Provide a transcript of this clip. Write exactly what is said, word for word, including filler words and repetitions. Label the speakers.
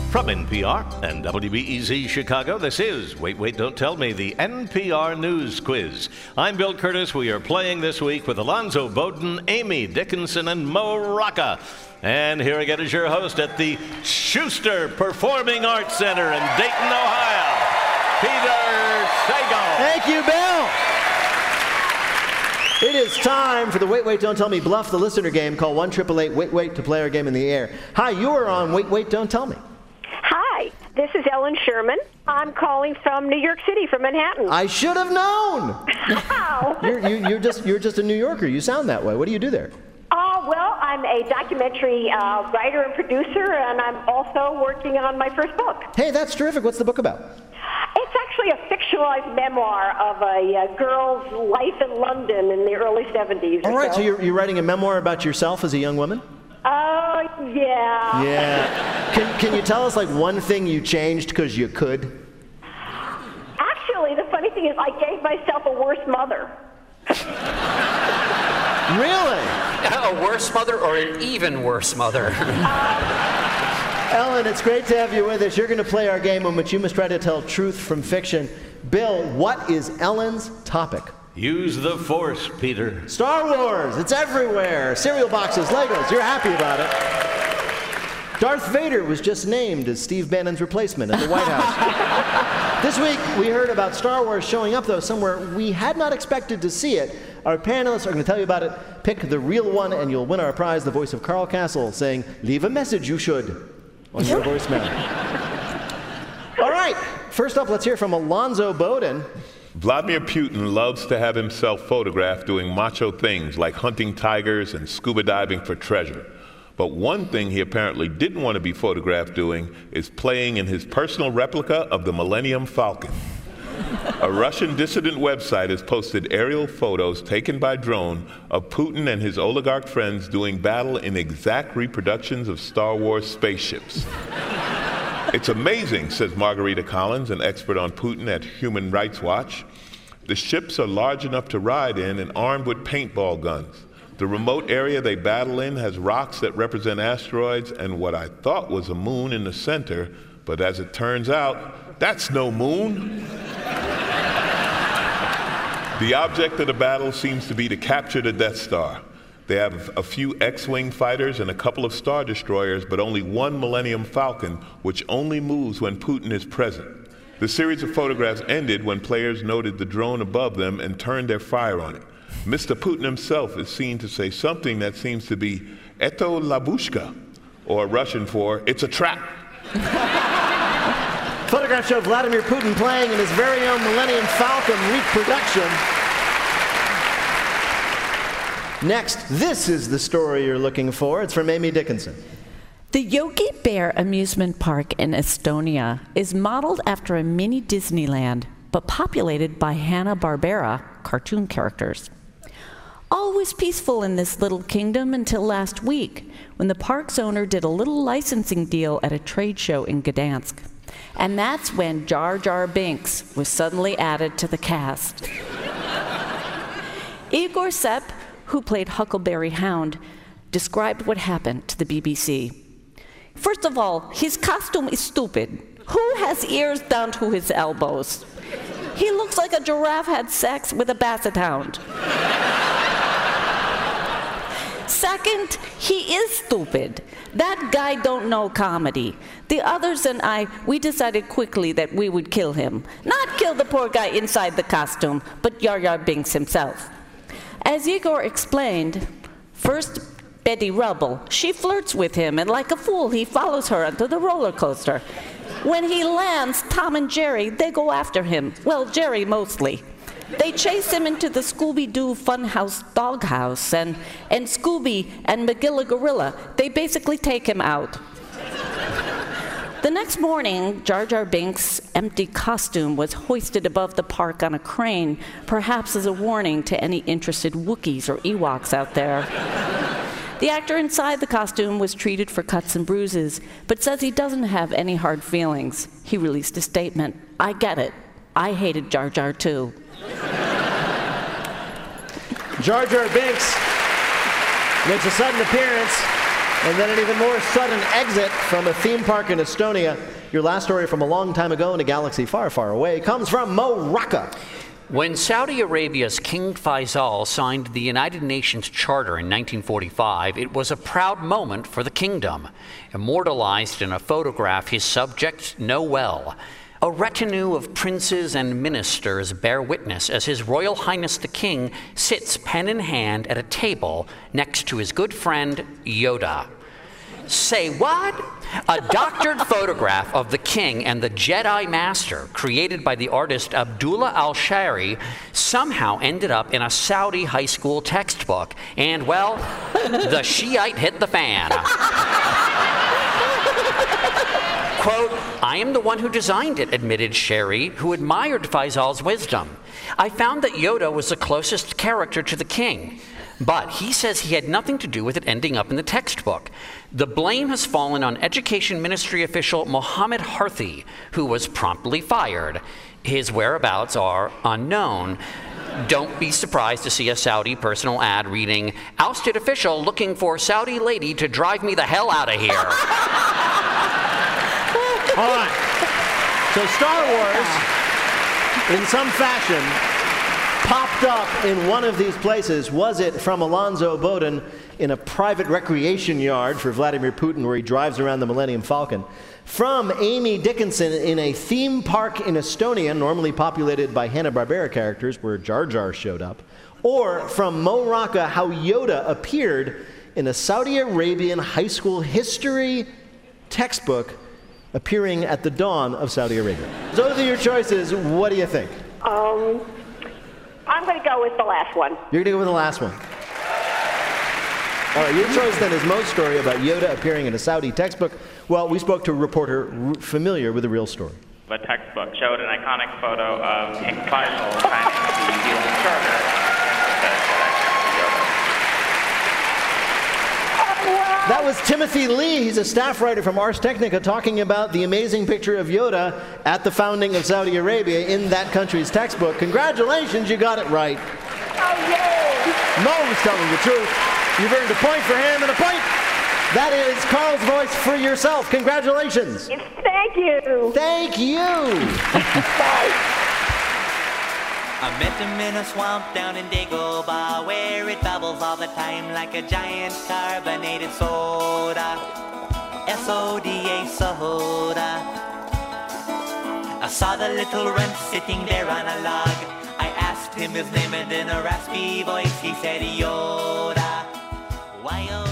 Speaker 1: From N P R and W B E Z Chicago, this is Wait, Wait, Don't Tell Me, the N P R News Quiz. I'm Bill Curtis. We are playing this week with Alonzo Bowden, Amy Dickinson, and Mo Rocca. And here again is your host at the Schuster Performing Arts Center in Dayton, Ohio, Peter Sagal.
Speaker 2: Thank you, Bill. It is time for the Wait, Wait, Don't Tell Me Bluff the Listener game. Call one eight eight eight, wait, wait to play our game in the air. Hi, you are on Wait, Wait, Don't Tell Me.
Speaker 3: Hi, this is Ellen Sherman. I'm calling from New York City, from Manhattan.
Speaker 2: I should have known.
Speaker 3: How?
Speaker 2: you're, you, you're, just, you're just a New Yorker. You sound that way. What do you do there?
Speaker 3: Oh, well, I'm a documentary uh, writer and producer, and I'm also working on my first book.
Speaker 2: Hey, that's terrific. What's the book about?
Speaker 3: It's actually a fictionalized memoir of a uh, girl's life in London in the early seventies.
Speaker 2: All right,
Speaker 3: so,
Speaker 2: so you're, you're writing a memoir about yourself as a young woman?
Speaker 3: Oh, uh, yeah.
Speaker 2: Yeah. Can, can you tell us, like, one thing you changed because you could?
Speaker 3: Actually, the funny thing is I gave myself a worse mother.
Speaker 2: Really?
Speaker 4: A worse mother or an even worse mother?
Speaker 2: Ellen, it's great to have you with us. You're going to play our game in which you must try to tell truth from fiction. Bill, what is Ellen's topic?
Speaker 1: Use the Force, Peter.
Speaker 2: Star Wars. It's everywhere. Cereal boxes, Legos. You're happy about it. Darth Vader was just named as Steve Bannon's replacement at the White House. This week, we heard about Star Wars showing up, though, somewhere we had not expected to see it. Our panelists are going to tell you about it. Pick the real one, and you'll win our prize, the voice of Carl Castle, saying, "Leave a message, you should," on your voicemail. All right. First up, let's hear from Alonzo Bowden.
Speaker 5: Vladimir Putin loves to have himself photographed doing macho things like hunting tigers and scuba diving for treasure. But one thing he apparently didn't want to be photographed doing is playing in his personal replica of the Millennium Falcon. A Russian dissident website has posted aerial photos taken by drone of Putin and his oligarch friends doing battle in exact reproductions of Star Wars spaceships. It's amazing, says Margarita Collins, an expert on Putin at Human Rights Watch. The ships are large enough to ride in and armed with paintball guns. The remote area they battle in has rocks that represent asteroids and what I thought was a moon in the center, but as it turns out, that's no moon. The object of the battle seems to be to capture the Death Star. They have a few X-wing fighters and a couple of Star Destroyers, but only one Millennium Falcon, which only moves when Putin is present. The series of photographs ended when players noted the drone above them and turned their fire on it. Mister Putin himself is seen to say something that seems to be "Eto labushka," or Russian for "it's a trap."
Speaker 2: Photographs show Vladimir Putin playing in his very own Millennium Falcon reproduction. Next, this is the story you're looking for. It's from Amy Dickinson.
Speaker 6: The Yogi Bear amusement park in Estonia is modeled after a mini Disneyland, but populated by Hanna-Barbera cartoon characters. All was peaceful in this little kingdom until last week, when the park's owner did a little licensing deal at a trade show in Gdansk. And that's when Jar Jar Binks was suddenly added to the cast. Igor Sepp, who played Huckleberry Hound, described what happened to the B B C. First of all, his costume is stupid. Who has ears down to his elbows? He looks like a giraffe had sex with a basset hound. Second, he is stupid. That guy don't know comedy. The others and I, we decided quickly that we would kill him. Not kill the poor guy inside the costume, but Jar Jar Binks himself. As Igor explained, first, Betty Rubble. She flirts with him, and like a fool, he follows her onto the roller coaster. When he lands, Tom and Jerry, they go after him. Well, Jerry mostly. They chase him into the Scooby-Doo Funhouse doghouse, and, and Scooby and Magilla Gorilla, they basically take him out. The next morning, Jar Jar Binks' empty costume was hoisted above the park on a crane, perhaps as a warning to any interested Wookiees or Ewoks out there. The actor inside the costume was treated for cuts and bruises, but says he doesn't have any hard feelings. He released a statement, "I get it. I hated Jar Jar too."
Speaker 2: Jar Jar Binks makes a sudden appearance And then an even more sudden exit from a theme park in Estonia. Your last story from a long time ago in a galaxy far, far away comes from Mo Rocca.
Speaker 4: When Saudi Arabia's King Faisal signed the United Nations Charter in nineteen forty-five, it was a proud moment for the kingdom. Immortalized in a photograph his subjects know well. A retinue of princes and ministers bear witness as His Royal Highness the King sits pen in hand at a table next to his good friend Yoda. Say what? A doctored photograph of the king and the Jedi Master, created by the artist Abdullah al-Shari, somehow ended up in a Saudi high school textbook. And, well, the Shiite hit the fan. Quote, I am the one who designed it, admitted Sherry, who admired Faisal's wisdom. I found that Yoda was the closest character to the king. But he says he had nothing to do with it ending up in the textbook. The blame has fallen on Education Ministry official Mohammed Harthi, who was promptly fired. His whereabouts are unknown. Don't be surprised to see a Saudi personal ad reading, ousted official looking for Saudi lady to drive me the hell out of here.
Speaker 2: All right. So Star Wars, in some fashion, popped up in one of these places. Was it from Alonzo Bowden in a private recreation yard for Vladimir Putin where he drives around the Millennium Falcon? From Amy Dickinson in a theme park in Estonia, normally populated by Hanna-Barbera characters where Jar Jar showed up? Or from Mo Rocca, how Yoda appeared in a Saudi Arabian high school history textbook appearing at the dawn of Saudi Arabia? Those are your choices. What do you think?
Speaker 3: Um, I'm going to go with the last one.
Speaker 2: You're going to go with the last one. All right, your choice then is Mo's story about Yoda appearing in a Saudi textbook. Well, we spoke to a reporter r- familiar with the real story.
Speaker 7: The textbook showed an iconic photo of King Faisal signing the U N Charter.
Speaker 2: That was Timothy Lee. He's a staff writer from Ars Technica talking about the amazing picture of Yoda at the founding of Saudi Arabia in that country's textbook. Congratulations, you got it right.
Speaker 3: Oh, yay!
Speaker 2: Mo was telling the truth. You've earned a point for him and a point. That is Carl's voice for yourself. Congratulations.
Speaker 3: Yes, thank you.
Speaker 2: Thank you.
Speaker 3: Bye.
Speaker 8: I met him in a swamp down in Dagobah, where it bubbles all the time like a giant carbonated soda. S O D A soda. I saw the little runt sitting there on a log. I asked him his name and in a raspy voice he said Yoda. Why, oh